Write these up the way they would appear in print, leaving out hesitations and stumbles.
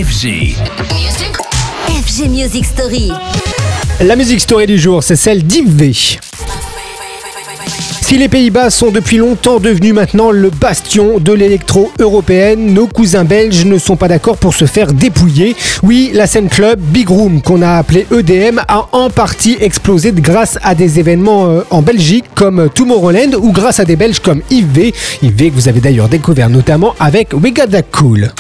FG. FG Music Story. La music story du jour, c'est celle d'Yves V. Si les Pays-Bas sont depuis longtemps devenus maintenant le bastion de l'électro européenne, nos cousins belges ne sont pas d'accord pour se faire dépouiller. Oui, la scène club Big Room, qu'on a appelé EDM, a en partie explosé grâce à des événements en Belgique comme Tomorrowland ou grâce à des Belges comme Yves V. Yves V que vous avez d'ailleurs découvert notamment avec We Got That Cool.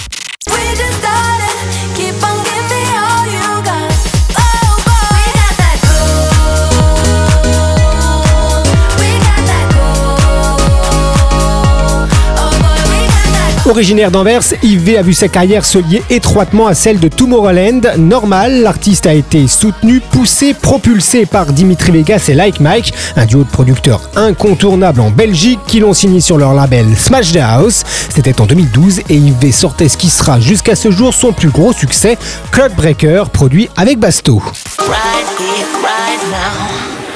Originaire d'Anvers, Yves V a vu sa carrière se lier étroitement à celle de Tomorrowland. Normal, l'artiste a été soutenu, poussé, propulsé par Dimitri Vegas et Like Mike, un duo de producteurs incontournables en Belgique qui l'ont signé sur leur label Smash the House. C'était en 2012 et Yves V sortait ce qui sera jusqu'à ce jour son plus gros succès, Cloud Breaker, produit avec Basto. Right here, right now.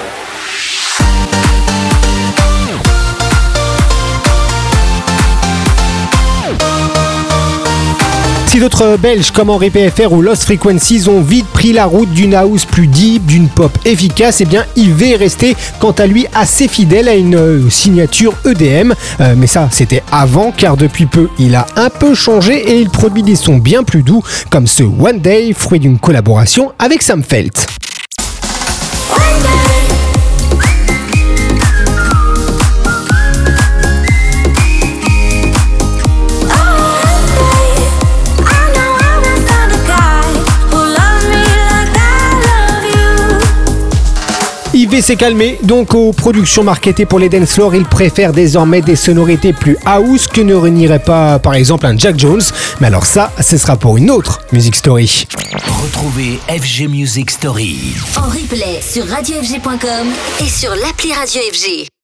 Si d'autres Belges comme Henri PFR ou Lost Frequencies ont vite pris la route d'une house plus deep, d'une pop efficace, eh bien Yves V est resté quant à lui assez fidèle à une signature EDM. Mais ça c'était avant, car depuis peu il a un peu changé et il produit des sons bien plus doux comme ce One Day, fruit d'une collaboration avec Sam Feldt. Yves V s'est calmé, donc aux productions marketées pour les dance floors, il préfère désormais des sonorités plus house que ne renierait pas par exemple un Jack Jones. Mais alors ça, ce sera pour une autre Music Story. Retrouvez FG Music Story En replay sur radiofg.com et sur l'appli Radio FG.